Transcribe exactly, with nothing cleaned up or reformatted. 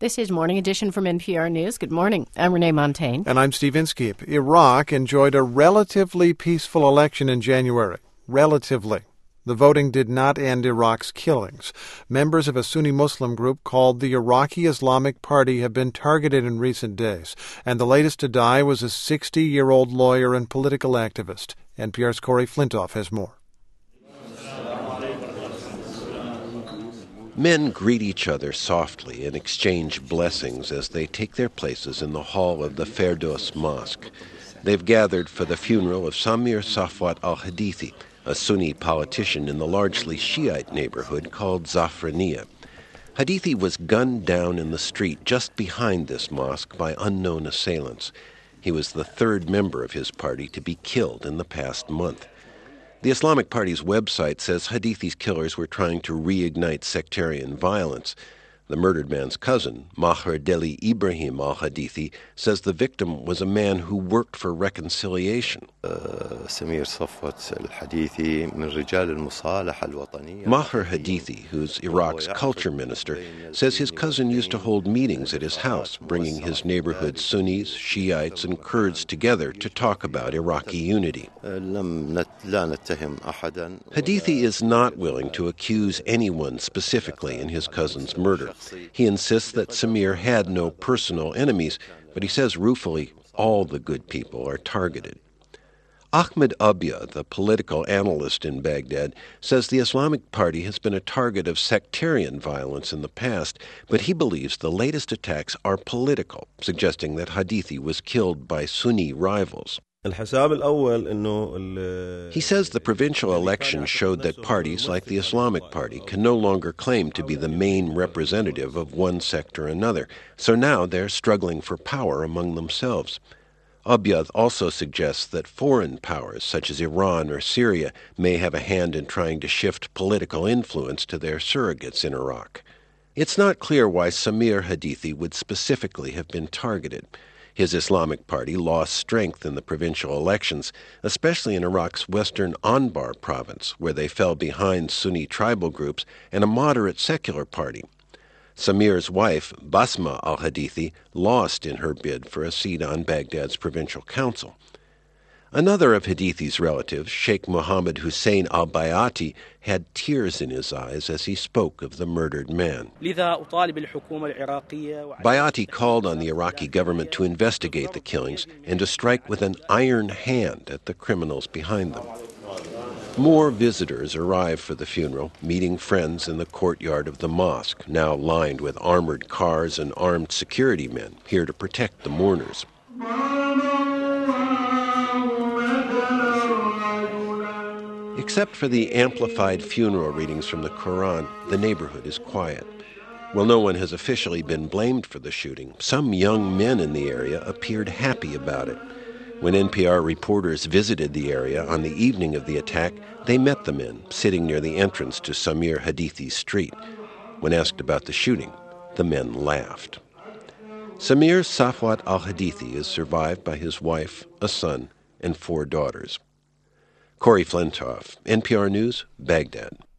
This is Morning Edition from N P R News. Good morning. I'm Renee Montaigne. And I'm Steve Inskeep. Iraq enjoyed a relatively peaceful election in January. Relatively. The voting did not end Iraq's killings. Members of a Sunni Muslim group called the Iraqi Islamic Party have been targeted in recent days, and the latest to die was a sixty-year-old lawyer and political activist. N P R's Corey Flintoff has more. Men greet each other softly and exchange blessings as they take their places in the hall of the Ferdows Mosque. They've gathered for the funeral of Samir Safwat al-Hadithi, a Sunni politician in the largely Shiite neighborhood called Zafraniya. Hadithi was gunned down in the street just behind this mosque by unknown assailants. He was the third member of his party to be killed in the past month. The Islamic Party's website says Hadithi's killers were trying to reignite sectarian violence. The murdered man's cousin, Maher Deli Ibrahim al-Hadithi, says the victim was a man who worked for reconciliation. Maher Hadithi, who's Iraq's culture minister, says his cousin used to hold meetings at his house, bringing his neighborhood's Sunnis, Shiites, and Kurds together to talk about Iraqi unity. Hadithi is not willing to accuse anyone specifically in his cousin's murder. He insists that Samir had no personal enemies, but he says ruefully, all the good people are targeted. Ahmed Abia, the political analyst in Baghdad, says the Islamic Party has been a target of sectarian violence in the past, but he believes the latest attacks are political, suggesting that Hadithi was killed by Sunni rivals. He says the provincial election showed that parties like the Islamic Party can no longer claim to be the main representative of one sect or another, so now they're struggling for power among themselves. Abyad also suggests that foreign powers, such as Iran or Syria, may have a hand in trying to shift political influence to their surrogates in Iraq. It's not clear why Samir Hadithi would specifically have been targeted. His Islamic Party lost strength in the provincial elections, especially in Iraq's western Anbar province, where they fell behind Sunni tribal groups and a moderate secular party. Samir's wife, Basma al-Hadithi, lost in her bid for a seat on Baghdad's provincial council. Another of Hadithi's relatives, Sheikh Mohammed Hussein al-Bayati, had tears in his eyes as he spoke of the murdered man. Bayati called on the Iraqi government to investigate the killings and to strike with an iron hand at the criminals behind them. More visitors arrive for the funeral, meeting friends in the courtyard of the mosque, now lined with armored cars and armed security men, here to protect the mourners. Except for the amplified funeral readings from the Quran, the neighborhood is quiet. While no one has officially been blamed for the shooting, some young men in the area appeared happy about it. When N P R reporters visited the area on the evening of the attack, they met the men sitting near the entrance to Samir Hadithi's street. When asked about the shooting, the men laughed. Samir Safwat al-Hadithi is survived by his wife, a son, and four daughters. Corey Flintoff, N P R News, Baghdad.